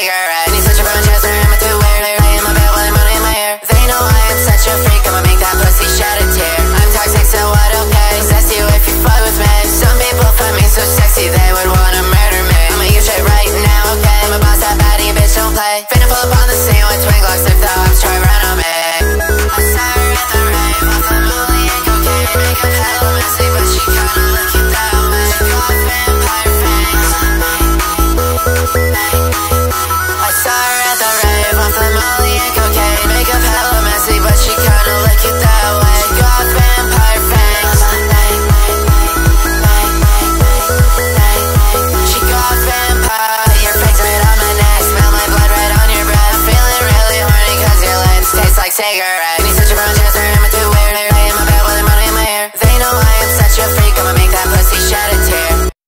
cigarette. And he's such a brown Chester, I'm a two-wear. They lay in my bed while I'm running my hair. They know I am such a freak, I'ma make that pussy shed a tear. I'm toxic, so what, okay? Possess you if you fuck with me. Some people find me so sexy, they would wanna murder me. I'ma use shit right now, okay? I'm a boss, that baddie, bitch, don't play. Finna pull up on the scene with twin Glocks if the ops try run on me. I saw her at the rave, off the molly and cocaine. Make a hella messy, but she kinda look it that way. She called vampire face. I saw her at the rave, off the molly and cocaine.